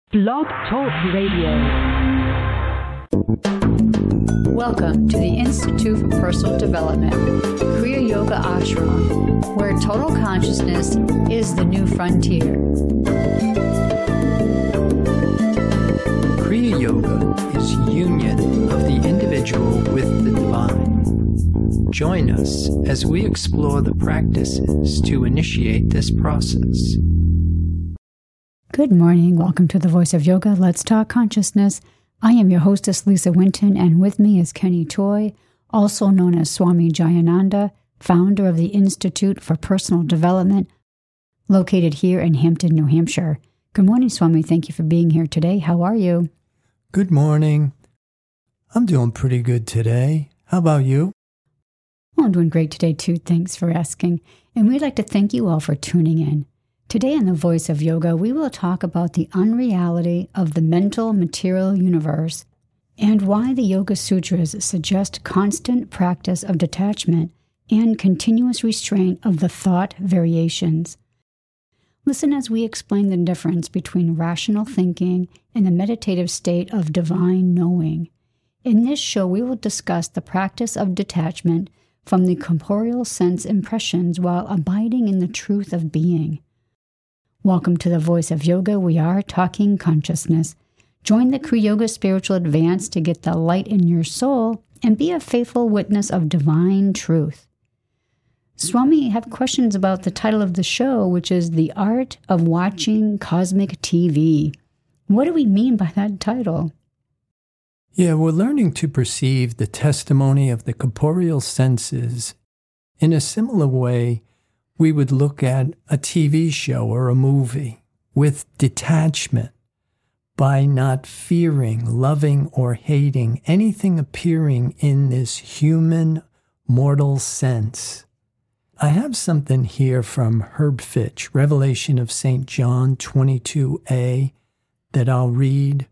Blog Talk Radio. Welcome to the Institute for Personal Development, Kriya Yoga Ashram, where total consciousness is the new frontier. Kriya Yoga is union of the individual with the divine. Join us as we explore the practices to initiate this process. Good morning. Welcome to the Voice of Yoga. Let's talk consciousness. I am your hostess, Lisa Winton, and with me is Kenny Toy, also known as Swami Jayananda, founder of the Institute for Personal Development, located here in Hampton, New Hampshire. Good morning, Swami. Thank you for being here today. How are you? Good morning. I'm doing pretty good today. How about you? Well, I'm doing great today, too. Thanks for asking. And we'd like to thank you all for tuning in. Today on The Voice of Yoga, we will talk about the unreality of the mental material universe and why the Yoga Sutras suggest constant practice of detachment and continuous restraint of the thought variations. Listen as we explain the difference between rational thinking and the meditative state of divine knowing. In this show, we will discuss the practice of detachment from the corporeal sense impressions while abiding in the truth of being. Welcome to the Voice of Yoga. We are talking consciousness. Join the Kriya Yoga Spiritual Advance to get the light in your soul and be a faithful witness of divine truth. Swami, I have questions about the title of the show, which is The Art of Watching Cosmic TV. What do we mean by that title? Yeah, we're learning to perceive the testimony of the corporeal senses in a similar way we would look at a TV show or a movie with detachment by not fearing, loving, or hating anything appearing in this human mortal sense. I have something here from Herb Fitch, Revelation of St. John 22a, that I'll read.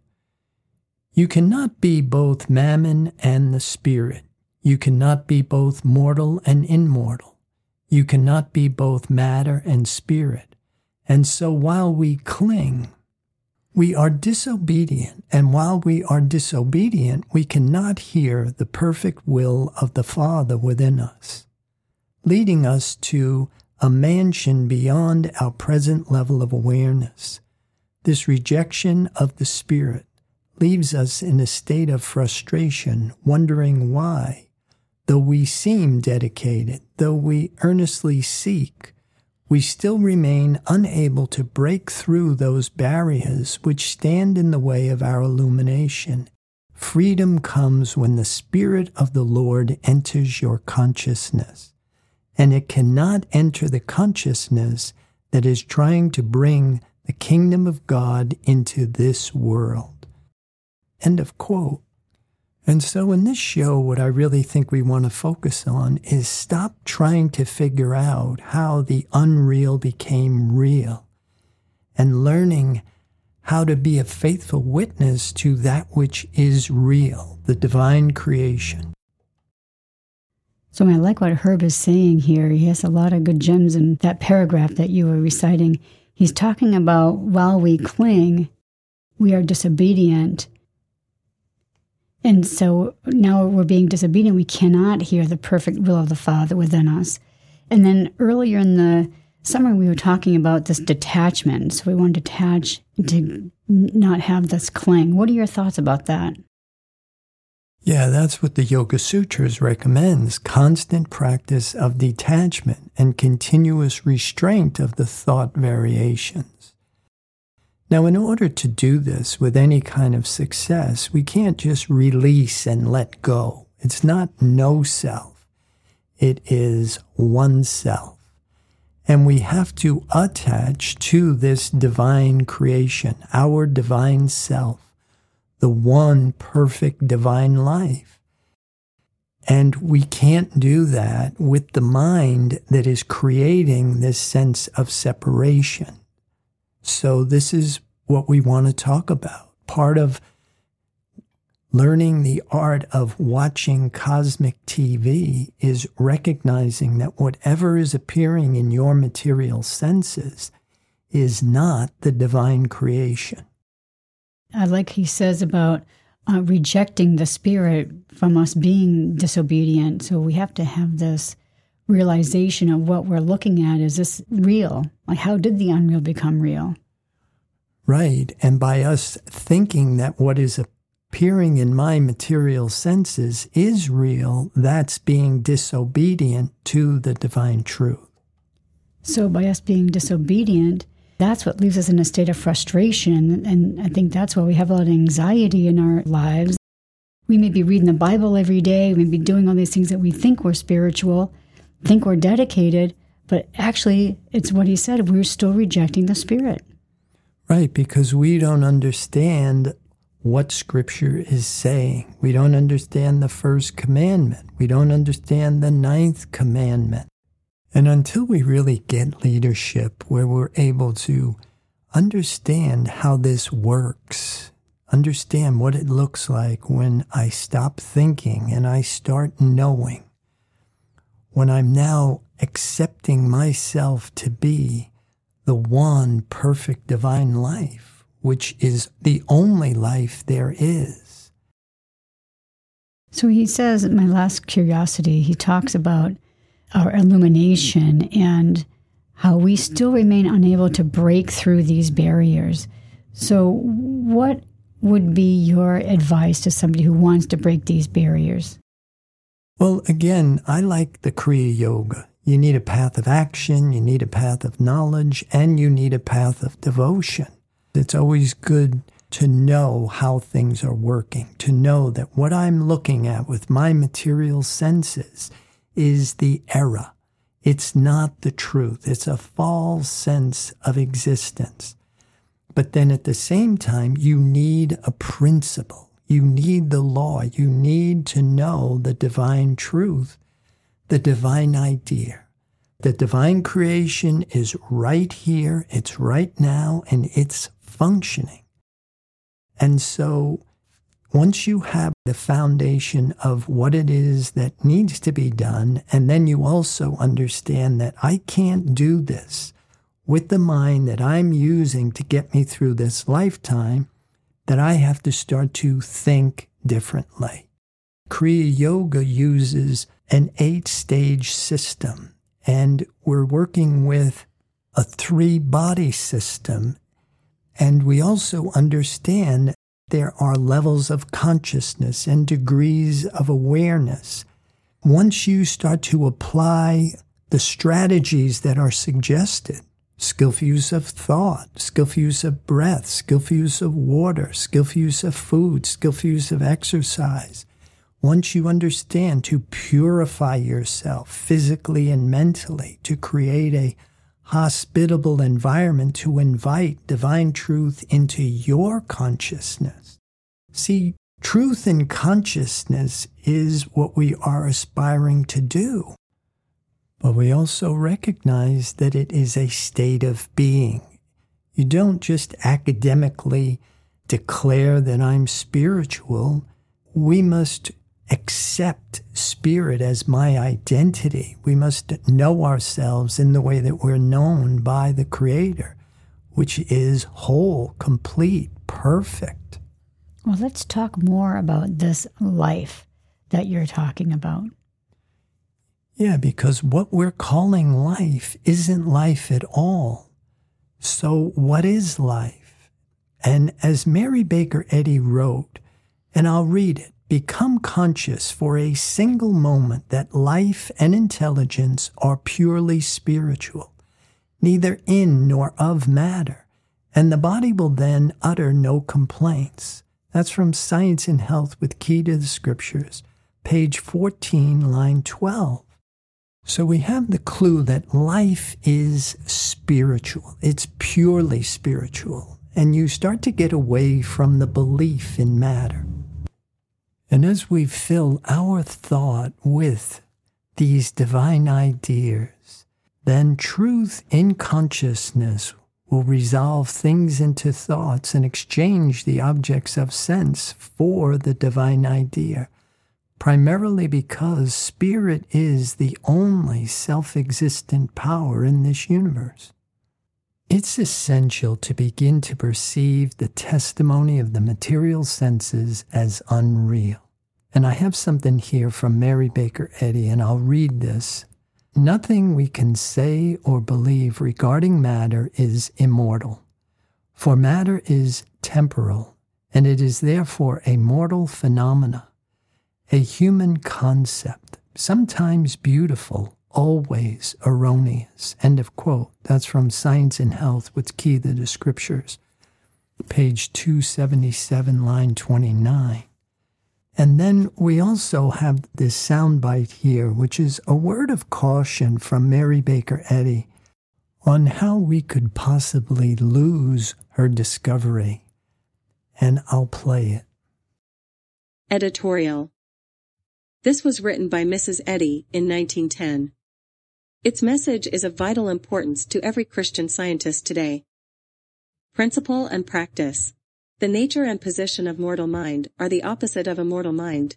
You cannot be both mammon and the spirit. You cannot be both mortal and immortal. You cannot be both matter and spirit. And so while we cling, we are disobedient. And while we are disobedient, we cannot hear the perfect will of the Father within us, leading us to a mansion beyond our present level of awareness. This rejection of the spirit leaves us in a state of frustration, wondering why, though we seem dedicated, though we earnestly seek, we still remain unable to break through those barriers which stand in the way of our illumination. Freedom comes when the Spirit of the Lord enters your consciousness, and it cannot enter the consciousness that is trying to bring the kingdom of God into this world. End of quote. And so in this show, what I really think we want to focus on is stop trying to figure out how the unreal became real and learning how to be a faithful witness to that which is real, the divine creation. So I like what Herb is saying here. He has a lot of good gems in that paragraph that you were reciting. He's talking about while we cling, we are disobedient. And so now we're being disobedient. We cannot hear the perfect will of the Father within us. And then earlier in the summer, we were talking about this detachment. So we want to detach to not have this cling. What are your thoughts about that? Yeah, that's what the Yoga Sutras recommends, constant practice of detachment and continuous restraint of the thought variations. Now, in order to do this with any kind of success, we can't just release and let go. It's not no self. It is oneself. And we have to attach to this divine creation, our divine self, the one perfect divine life. And we can't do that with the mind that is creating this sense of separation. So this is what we want to talk about. Part of learning the art of watching cosmic TV is recognizing that whatever is appearing in your material senses is not the divine creation. I like he says about rejecting the spirit from us being disobedient. So we have to have this realization of what we're looking at. Is this real? Like, how did the unreal become real? Right. And by us thinking that what is appearing in my material senses is real, that's being disobedient to the divine truth. So by us being disobedient, that's what leaves us in a state of frustration. And I think that's why we have a lot of anxiety in our lives. We may be reading the Bible every day. We may be doing all these things that we think we're spiritual, think we're dedicated, but actually it's what he said. We're still rejecting the Spirit. Right, because we don't understand what Scripture is saying. We don't understand the first commandment. We don't understand the 9th commandment. And until we really get leadership where we're able to understand how this works, understand what it looks like when I stop thinking and I start knowing, when I'm now accepting myself to be the one perfect divine life, which is the only life there is. So he says, in my last curiosity, he talks about our illumination and how we still remain unable to break through these barriers. So what would be your advice to somebody who wants to break these barriers? Well, again, I like the Kriya Yoga. You need a path of action, you need a path of knowledge, and you need a path of devotion. It's always good to know how things are working, to know that what I'm looking at with my material senses is the error. It's not the truth. It's a false sense of existence. But then at the same time, you need a principle. You need the law. You need to know the divine truth, the divine idea. The divine creation is right here, it's right now, and it's functioning. And so once you have the foundation of what it is that needs to be done, and then you also understand that I can't do this with the mind that I'm using to get me through this lifetime, that I have to start to think differently. Kriya Yoga uses an 8-stage system, and we're working with a 3-body system. And we also understand there are levels of consciousness and degrees of awareness. Once you start to apply the strategies that are suggested, skillful use of thought, skillful use of breath, skillful use of water, skillful use of food, skillful use of exercise, once you understand to purify yourself physically and mentally, to create a hospitable environment to invite divine truth into your consciousness. See, truth in consciousness is what we are aspiring to do. But we also recognize that it is a state of being. You don't just academically declare that I'm spiritual. We must accept spirit as my identity. We must know ourselves in the way that we're known by the Creator, which is whole, complete, perfect. Well, let's talk more about this life that you're talking about. Yeah, because what we're calling life isn't life at all. So what is life? And as Mary Baker Eddy wrote, and I'll read it, become conscious for a single moment that life and intelligence are purely spiritual, neither in nor of matter, and the body will then utter no complaints. That's from Science and Health with Key to the Scriptures, page 14, line 12. So we have the clue that life is spiritual. It's purely spiritual. And you start to get away from the belief in matter. And as we fill our thought with these divine ideas, then truth in consciousness will resolve things into thoughts and exchange the objects of sense for the divine idea, primarily because spirit is the only self-existent power in this universe. It's essential to begin to perceive the testimony of the material senses as unreal. And I have something here from Mary Baker Eddy, and I'll read this. Nothing we can say or believe regarding matter is immortal, for matter is temporal, and it is therefore a mortal phenomena, a human concept, sometimes beautiful, always erroneous. End of quote. That's from Science and Health, What's Key to the Scriptures, page 277, line 29. And then we also have this soundbite here, which is a word of caution from Mary Baker Eddy on how we could possibly lose her discovery. And I'll play it. Editorial. This was written by Mrs. Eddy in 1910. Its message is of vital importance to every Christian scientist today. Principle and practice. The nature and position of mortal mind are the opposite of a mortal mind.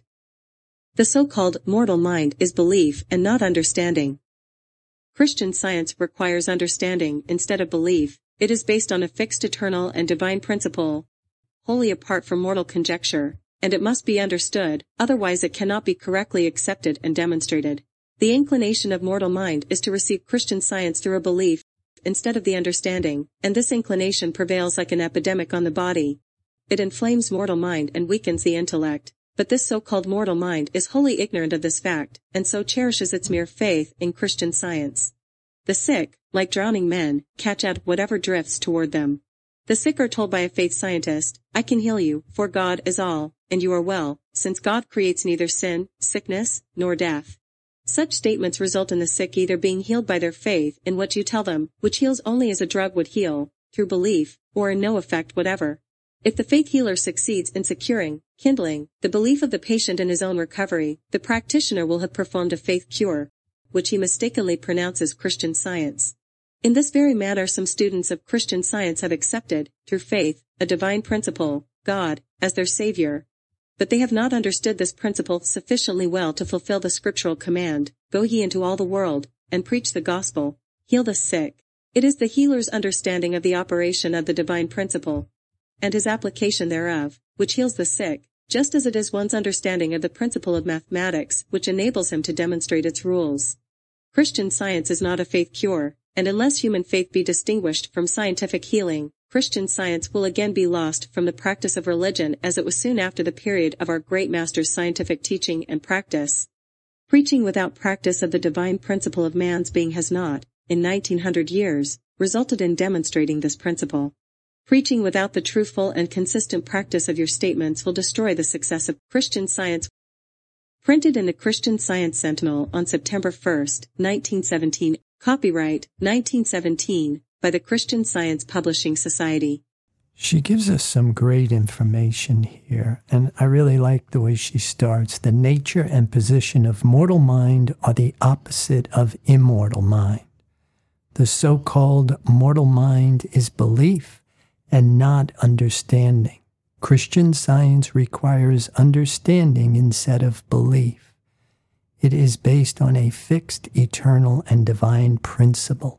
The so-called mortal mind is belief and not understanding. Christian science requires understanding instead of belief. It is based on a fixed eternal and divine principle, wholly apart from mortal conjecture, and it must be understood, otherwise it cannot be correctly accepted and demonstrated. The inclination of mortal mind is to receive Christian science through a belief instead of the understanding, and this inclination prevails like an epidemic on the body. It inflames mortal mind and weakens the intellect, but this so-called mortal mind is wholly ignorant of this fact, and so cherishes its mere faith in Christian science. The sick, like drowning men, catch at whatever drifts toward them. The sick are told by a faith scientist, "I can heal you, for God is all, and you are well, since God creates neither sin, sickness, nor death." Such statements result in the sick either being healed by their faith in what you tell them, which heals only as a drug would heal, through belief, or in no effect whatever. If the faith healer succeeds in securing, kindling, the belief of the patient in his own recovery, the practitioner will have performed a faith cure, which he mistakenly pronounces Christian science. In this very manner some students of Christian science have accepted, through faith, a divine principle, God, as their Savior. But they have not understood this principle sufficiently well to fulfill the scriptural command, "Go ye into all the world, and preach the gospel, heal the sick." It is the healer's understanding of the operation of the divine principle, and his application thereof, which heals the sick, just as it is one's understanding of the principle of mathematics which enables him to demonstrate its rules. Christian science is not a faith cure, and unless human faith be distinguished from scientific healing, Christian science will again be lost from the practice of religion as it was soon after the period of our great master's scientific teaching and practice. Preaching without practice of the divine principle of man's being has not, in 1900 years, resulted in demonstrating this principle. Preaching without the truthful and consistent practice of your statements will destroy the success of Christian science. Printed in the Christian Science Sentinel on September 1, 1917, copyright 1917, by the Christian Science Publishing Society. She gives us some great information here, and I really like the way she starts. The nature and position of mortal mind are the opposite of immortal mind. The so-called mortal mind is belief and not understanding. Christian science requires understanding instead of belief. It is based on a fixed, eternal, and divine principle,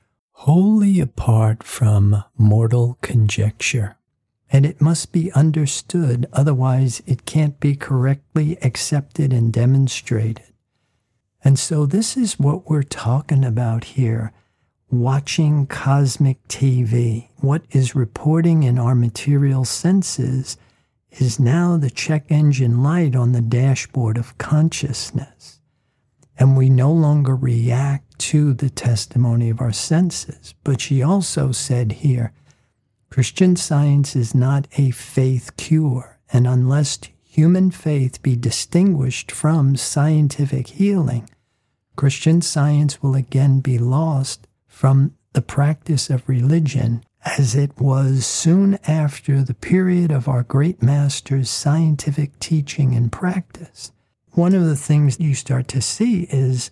wholly apart from mortal conjecture. And it must be understood, otherwise it can't be correctly accepted and demonstrated. And so this is what we're talking about here. Watching cosmic TV, what is reporting in our material senses is now the check engine light on the dashboard of consciousness. And we no longer react to the testimony of our senses. But she also said here, Christian science is not a faith cure, and unless human faith be distinguished from scientific healing, Christian science will again be lost from the practice of religion, as it was soon after the period of our great master's scientific teaching and practice. One of the things you start to see is,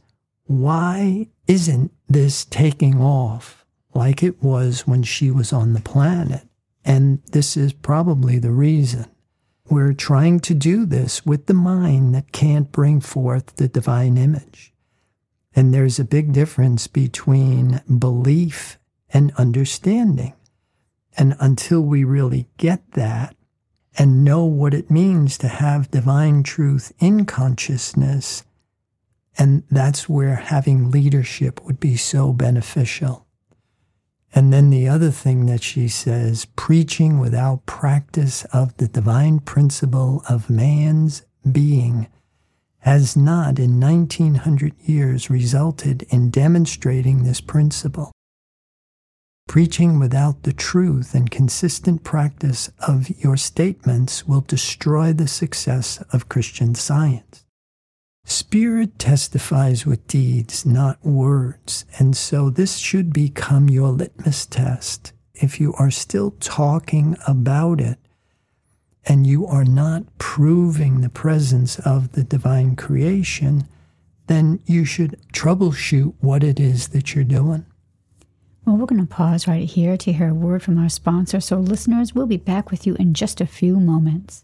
why isn't this taking off like it was when she was on the planet? And this is probably the reason. We're trying to do this with the mind that can't bring forth the divine image. And there's a big difference between belief and understanding. And until we really get that and know what it means to have divine truth in consciousness, and that's where having leadership would be so beneficial. And then the other thing that she says, preaching without practice of the divine principle of man's being has not in 1900 years resulted in demonstrating this principle. Preaching without the truth and consistent practice of your statements will destroy the success of Christian Science. Spirit testifies with deeds, not words, and so this should become your litmus test. If you are still talking about it and you are not proving the presence of the divine creation, then you should troubleshoot what it is that you're doing. Well, we're going to pause right here to hear a word from our sponsor. So listeners, we'll be back with you in just a few moments.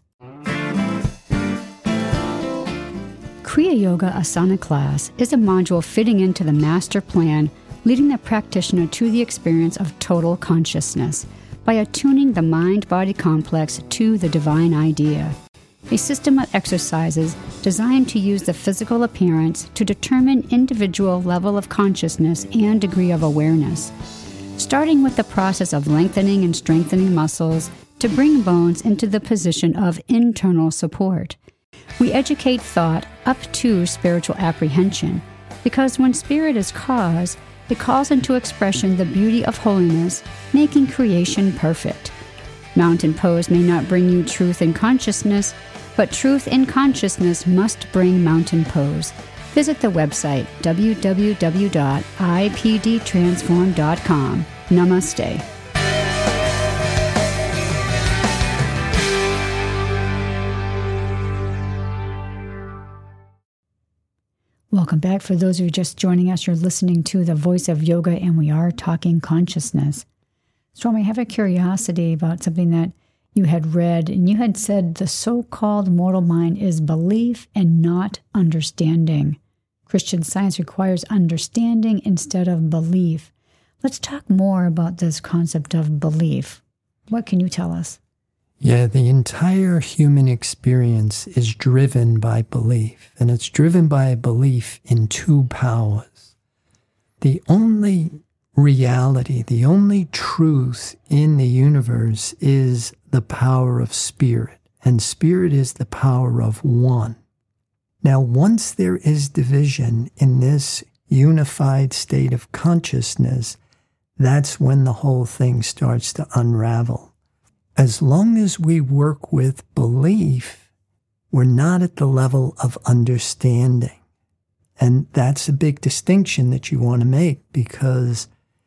Kriya Yoga Asana class is a module fitting into the master plan, leading the practitioner to the experience of total consciousness by attuning the mind-body complex to the divine idea. A system of exercises designed to use the physical appearance to determine individual level of consciousness and degree of awareness, starting with the process of lengthening and strengthening muscles to bring bones into the position of internal support. We educate thought up to spiritual apprehension, because when spirit is cause, it calls into expression the beauty of holiness, making creation perfect. Mountain pose may not bring you truth in consciousness, but truth in consciousness must bring mountain pose. Visit the website www.ipdtransform.com. Namaste. Welcome back. For those of you just joining us, you're listening to The Voice of Yoga, and we are talking consciousness. Stormy, I have a curiosity about something that you had read, and you had said the so-called mortal mind is belief and not understanding. Christian Science requires understanding instead of belief. Let's talk more about this concept of belief. What can you tell us? Yeah, the entire human experience is driven by belief, and it's driven by a belief in two powers. The only reality, the only truth in the universe is the power of spirit, and spirit is the power of one. Now, once there is division in this unified state of consciousness, that's when the whole thing starts to unravel. As long as we work with belief, we're not at the level of understanding. And that's a big distinction that you want to make, because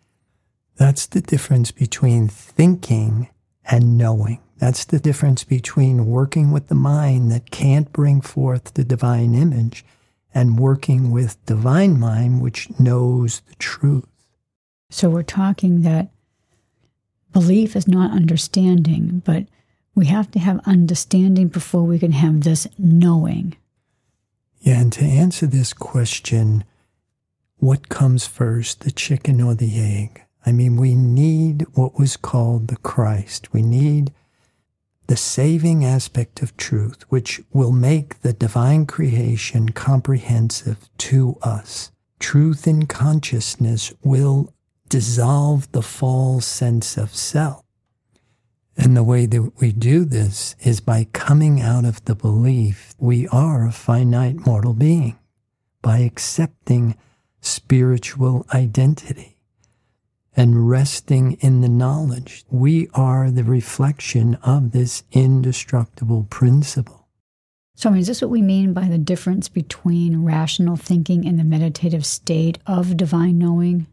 that's the difference between thinking and knowing. That's the difference between working with the mind that can't bring forth the divine image and working with divine mind, which knows the truth. So we're talking that belief is not understanding, but we have to have understanding before we can have this knowing. Yeah, and to answer this question, what comes first, the chicken or the egg? I mean, we need what was called the Christ. We need the saving aspect of truth, which will make the divine creation comprehensive to us. Truth in consciousness will dissolve the false sense of self. And the way that we do this is by coming out of the belief we are a finite mortal being, by accepting spiritual identity and resting in the knowledge we are the reflection of this indestructible principle. So is this what we mean by the difference between rational thinking and the meditative state of divine knowing?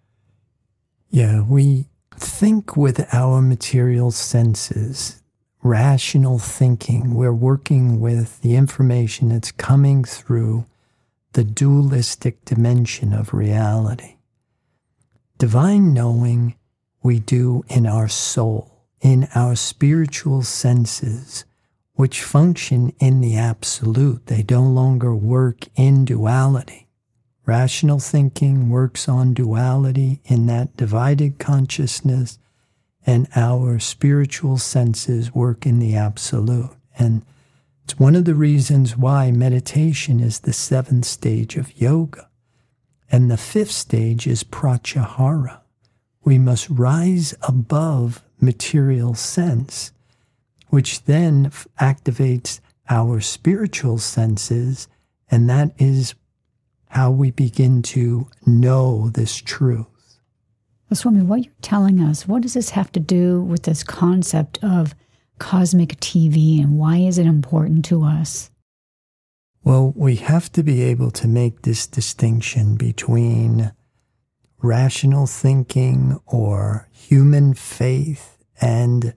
Yeah, we think with our material senses, rational thinking. We're working with the information that's coming through the dualistic dimension of reality. Divine knowing we do in our soul, in our spiritual senses, which function in the absolute. They no longer work in duality. Rational thinking works on duality in that divided consciousness, and our spiritual senses work in the absolute. And it's one of the reasons why meditation is the 7th stage of yoga. And the 5th stage is pratyahara. We must rise above material sense, which then activates our spiritual senses, and that is how we begin to know this truth. Well, Swami, what you're telling us, what does this have to do with this concept of cosmic TV, and why is it important to us? Well, we have to be able to make this distinction between rational thinking or human faith and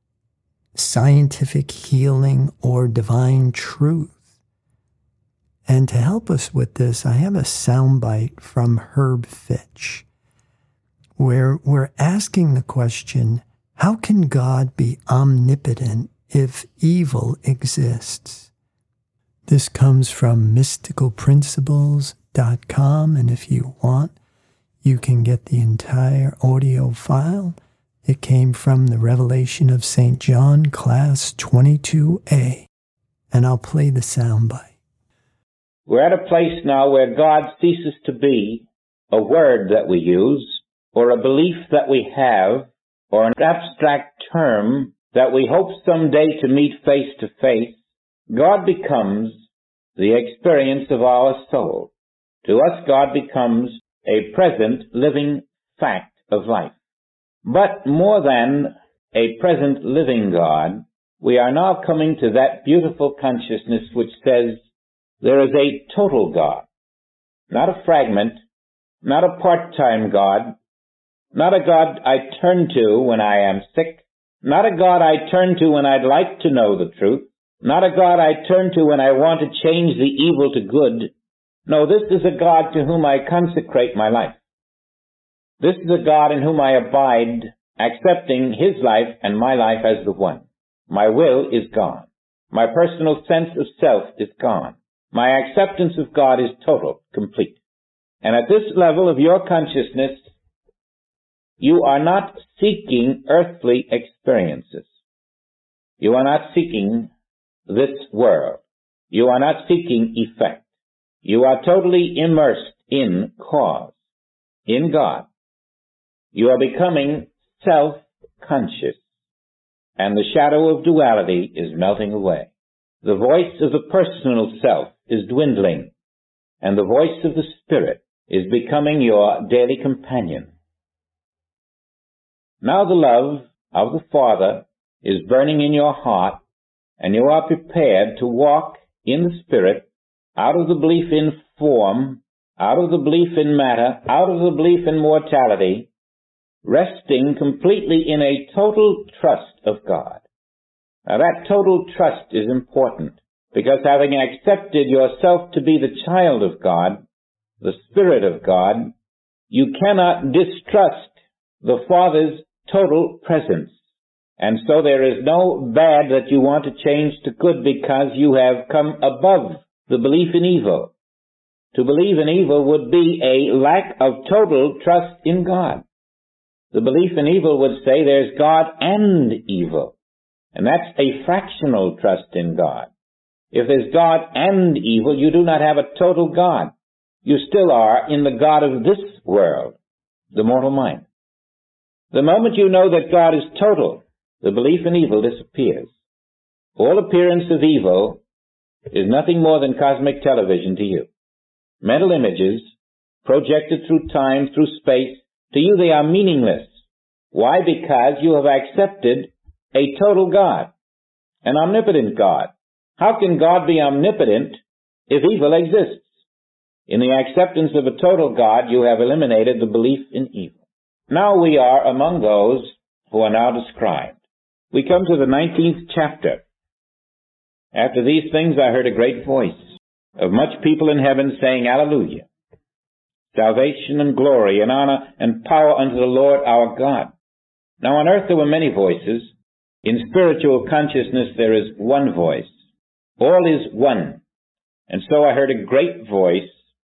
scientific healing or divine truth. And to help us with this, I have a soundbite from Herb Fitch, where we're asking the question, how can God be omnipotent if evil exists? This comes from mysticalprinciples.com, and if you want, you can get the entire audio file. It came from the Revelation of St. John, Class 22A, and I'll play the soundbite. We're at a place now where God ceases to be a word that we use, or a belief that we have, or an abstract term that we hope someday to meet face to face. God becomes the experience of our soul. To us, God becomes a present, living fact of life. But more than a present, living God, we are now coming to that beautiful consciousness which says there is a total God, not a fragment, not a part-time God, not a God I turn to when I am sick, not a God I turn to when I'd like to know the truth, not a God I turn to when I want to change the evil to good. No, this is a God to whom I consecrate my life. This is a God in whom I abide, accepting His life and my life as the one. My will is gone. My personal sense of self is gone. My acceptance of God is total, complete. And at this level of your consciousness, you are not seeking earthly experiences. You are not seeking this world. You are not seeking effect. You are totally immersed in cause, in God. You are becoming self-conscious, and the shadow of duality is melting away. The voice of the personal self is dwindling, and the voice of the Spirit is becoming your daily companion. Now the love of the Father is burning in your heart, and you are prepared to walk in the Spirit, out of the belief in form, out of the belief in matter, out of the belief in mortality, resting completely in a total trust of God. Now that total trust is important, because having accepted yourself to be the child of God, the Spirit of God, you cannot distrust the Father's total presence. And so there is no bad that you want to change to good, because you have come above the belief in evil. To believe in evil would be a lack of total trust in God. The belief in evil would say there's God and evil. And that's a fractional trust in God. If there's God and evil, you do not have a total God. You still are in the God of this world, the mortal mind. The moment you know that God is total, the belief in evil disappears. All appearance of evil is nothing more than cosmic television to you. Mental images, projected through time, through space, to you they are meaningless. Why? Because you have accepted a total God, an omnipotent God. How can God be omnipotent if evil exists? In the acceptance of a total God, you have eliminated the belief in evil. Now we are among those who are now described. We come to the 19th chapter. After these things I heard a great voice of much people in heaven saying, Alleluia! Salvation and glory and honor and power unto the Lord our God. Now on earth there were many voices. In spiritual consciousness there is one voice. All is one. And so I heard a great voice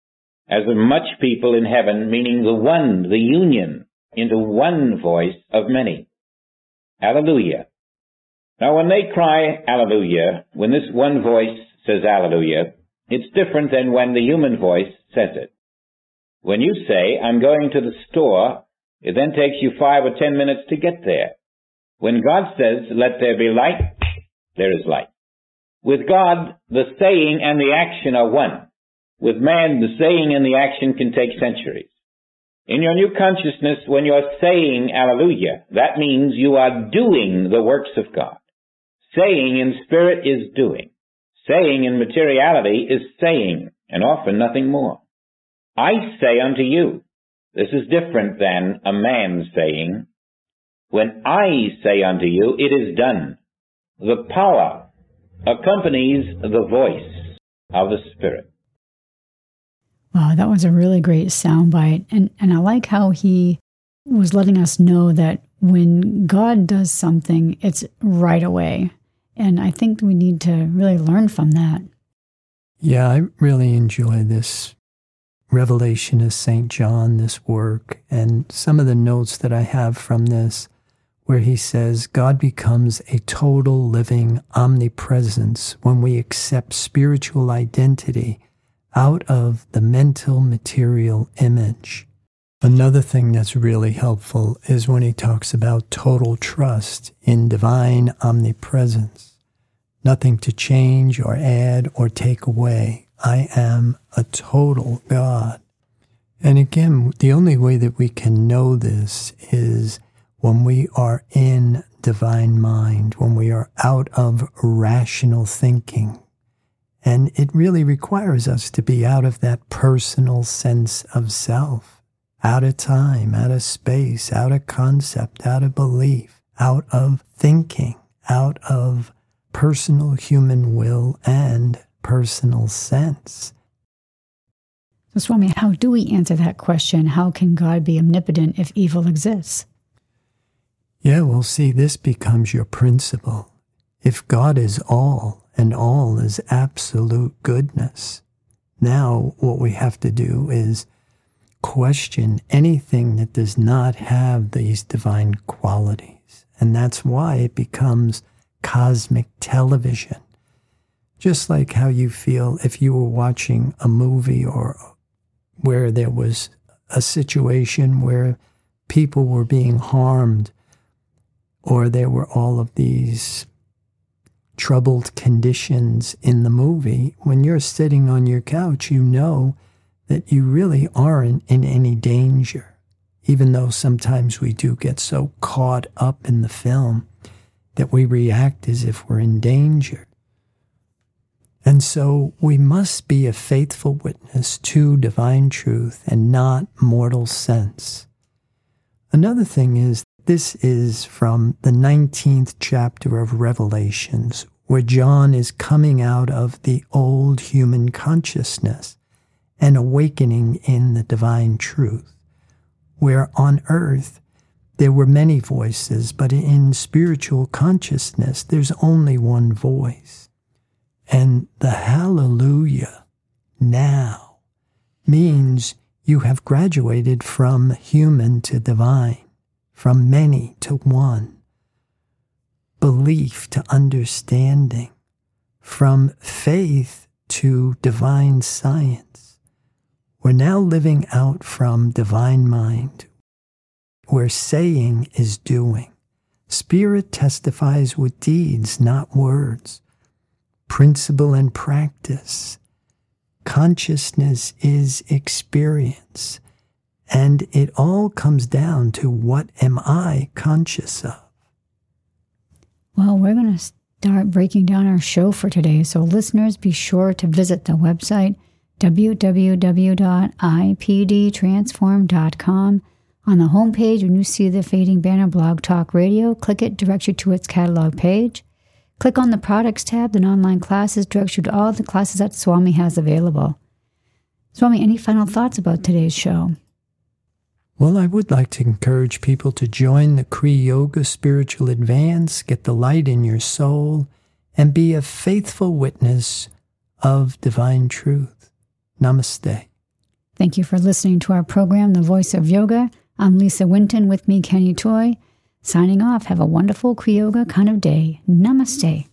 as of much people in heaven, meaning the one, the union, into one voice of many. Alleluia. Now when they cry Alleluia, when this one voice says Alleluia, it's different than when the human voice says it. When you say, I'm going to the store, it then takes you 5 or 10 minutes to get there. When God says, let there be light, there is light. With God, the saying and the action are one. With man, the saying and the action can take centuries. In your new consciousness, when you're saying Alleluia, that means you are doing the works of God. Saying in spirit is doing. Saying in materiality is saying, and often nothing more. I say unto you. This is different than a man saying. When I say unto you, it is done. The power accompanies the voice of the Spirit. Wow, that was a really great soundbite. And I like how he was letting us know that when God does something, it's right away. And I think we need to really learn from that. Yeah, I really enjoy this Revelation of St. John, this work, and some of the notes that I have from this, where he says, God becomes a total living omnipresence when we accept spiritual identity out of the mental material image. Another thing that's really helpful is when he talks about total trust in divine omnipresence. Nothing to change or add or take away. I am a total God. And again, the only way that we can know this is when we are in divine mind, when we are out of rational thinking. And it really requires us to be out of that personal sense of self, out of time, out of space, out of concept, out of belief, out of thinking, out of personal human will and personal sense. So, Swami, how do we answer that question? How can God be omnipotent if evil exists? Yeah, well, see, this becomes your principle. If God is all, and all is absolute goodness, now what we have to do is question anything that does not have these divine qualities. And that's why it becomes cosmic television. Just like how you feel if you were watching a movie or where there was a situation where people were being harmed, or there were all of these troubled conditions in the movie. When you're sitting on your couch, you know that you really aren't in any danger, even though sometimes we do get so caught up in the film that we react as if we're in danger. And so we must be a faithful witness to divine truth and not mortal sense. Another thing is, this is from the 19th chapter of Revelations, where John is coming out of the old human consciousness and awakening in the divine truth, where on earth there were many voices, but in spiritual consciousness there's only one voice. And the hallelujah now means you have graduated from human to divine, from many to one, belief to understanding, from faith to divine science. We're now living out from divine mind, where saying is doing. Spirit testifies with deeds, not words. Principle and practice. Consciousness is experience. And it all comes down to, what am I conscious of? Well, we're going to start breaking down our show for today. So listeners, be sure to visit the website, www.ipdtransform.com. On the homepage, when you see the fading banner Blog Talk Radio, click it, directs you to its catalog page. Click on the Products tab, then Online Classes directs you to all the classes that Swami has available. Swami, any final thoughts about today's show? Well, I would like to encourage people to join the Kriya Yoga Spiritual Advance, get the light in your soul, and be a faithful witness of divine truth. Namaste. Thank you for listening to our program, The Voice of Yoga. I'm Lisa Winton, with me, Kenny Toy. Signing off. Have a wonderful Kriyoga kind of day. Namaste.